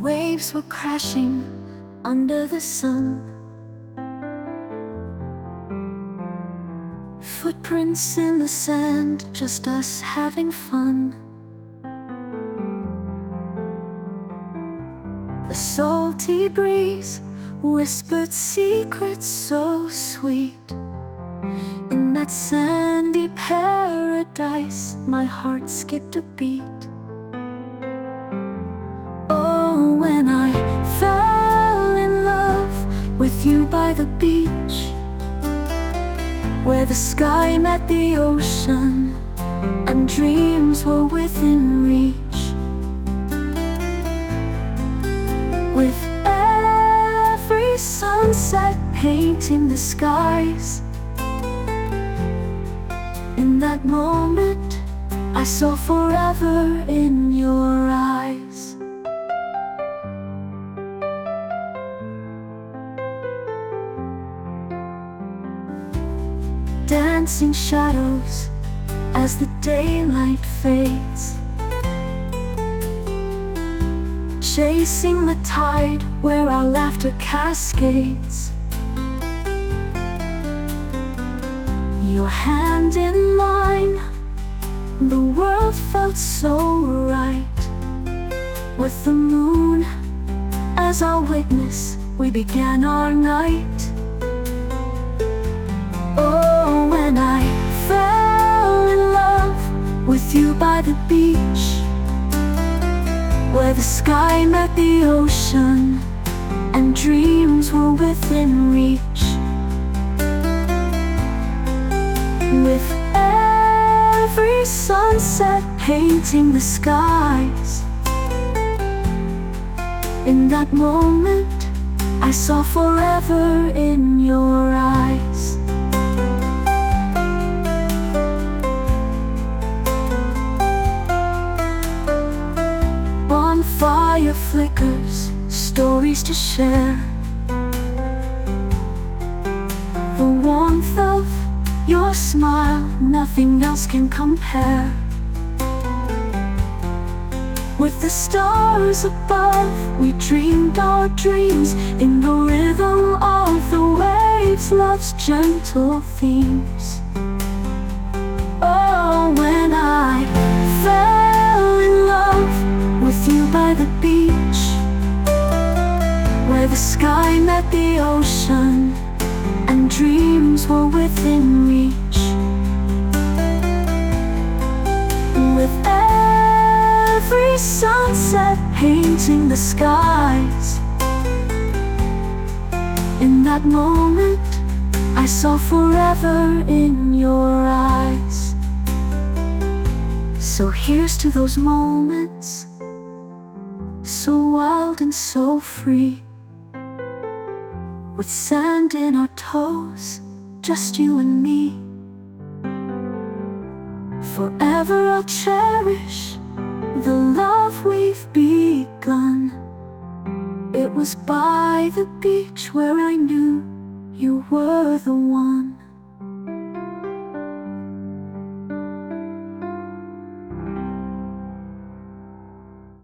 waves were crashing under the sun. Footprints in the sand, just us having fun. The salty breeze whispered secrets so sweet. In that sandy paradise, my heart skipped a beat. Oh, when I fell in love with you by the beach, where the sky met the ocean and dreams were within reach. With every sunset painting the skies, in that moment I saw forever in your eyes. Dancing shadows as the daylight fades, chasing the tide where our laughter cascades. Your hand in mine, the world felt so right. With the moon as our witness, we began our night. Oh, when I fell in love with you by the beach, where the sky met the ocean and dreams were within reach. With every sunset painting the skies, in that moment I saw forever in your eyes. Bonfire flickers, stories to share. The warmth of your smile, nothing else can compare. With the stars above, we dreamed our dreams in the rhythm of the waves, love's gentle themes. Oh, when I fell in love with you by the beach, where the sky met the ocean and dreams were within reach. With every sunset painting the skies, in that moment I saw forever in your eyes. So here's to those moments, so wild and so free, with sand in our toes, just you and me. Forever I'll cherish the love we've begun. It was by the beach where I knew you were the one.